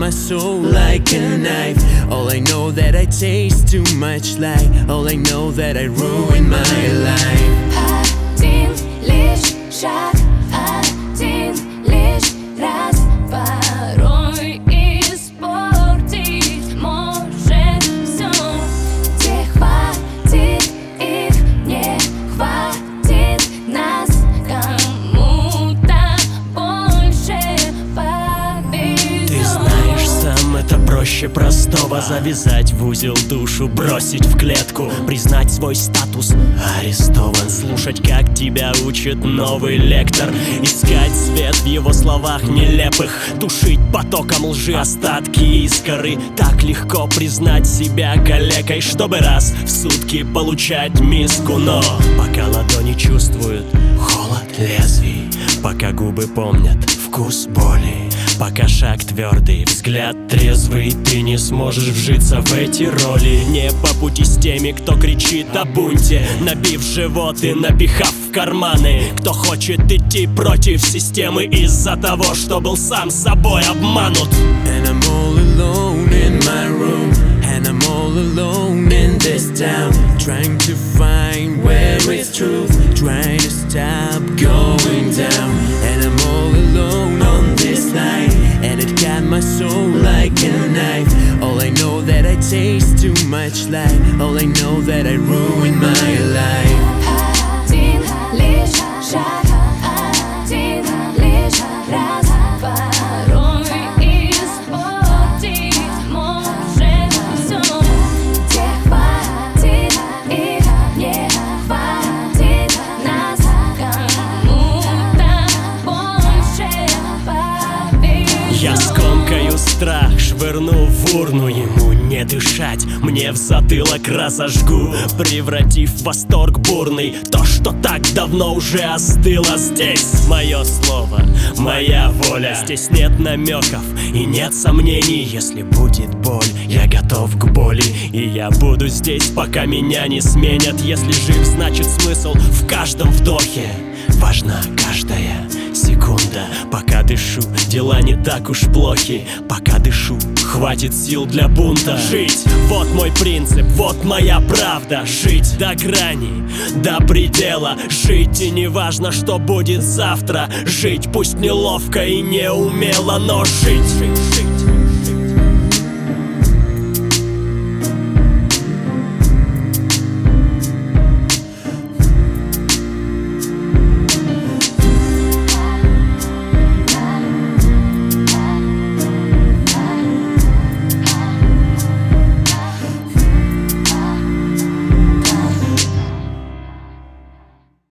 my soul like a knife. All I know that I taste too much like. All I know that I ruin my life. Один лишь шаг, один лишь раз. Порой испортить может все. Где хватит их, не хватит нас. Кому-то больше повезет. Ты знаешь, сам это проще простого. Завязать в узел душу, бросить в клетку, признать свой статус арестован, слушать, как тебя учит новый лектор, искать свет в его словах нелепых, тушить потоком лжи остатки искры. Так легко признать себя калекой, чтобы раз в сутки получать миску. Но пока ладони чувствуют холод лезвий, пока губы помнят вкус боли, пока шаг твердый, взгляд трезвый, ты не сможешь вжиться в эти роли. Не по пути с теми, кто кричит о бунте, набив живот и напихав в карманы. Кто хочет идти против системы из-за того, что был сам собой обманут. And I'm all alone in my room, and I'm all alone in this town, trying to find where is truth, trying to stop going down. And I'm all alone on this line, and it got my soul like a knife. All I know that I taste too much like. All I know that I ruin my life. Один лишь шаг, один лишь раз. Порой испортить может все. Где хватит их, не хватит нас. Кому-то больше повезет. Я скомкаю страх, швырну в урну, ему не дышать, мне в затылок разожгу, превратив в восторг бурный то, что так давно уже остыло. Здесь мое слово, моя воля, здесь нет намеков и нет сомнений. Если будет боль, я готов к боли, и я буду здесь, пока меня не сменят. Если жив, значит смысл в каждом вдохе. Важна каждая секунда. Пока дышу, дела не так уж плохи. Пока дышу, хватит сил для бунта. Жить, вот мой принцип, вот моя правда. Жить до грани, до предела. Жить, и не важно, что будет завтра. Жить, пусть неловко и неумело, но жить, жить, жить.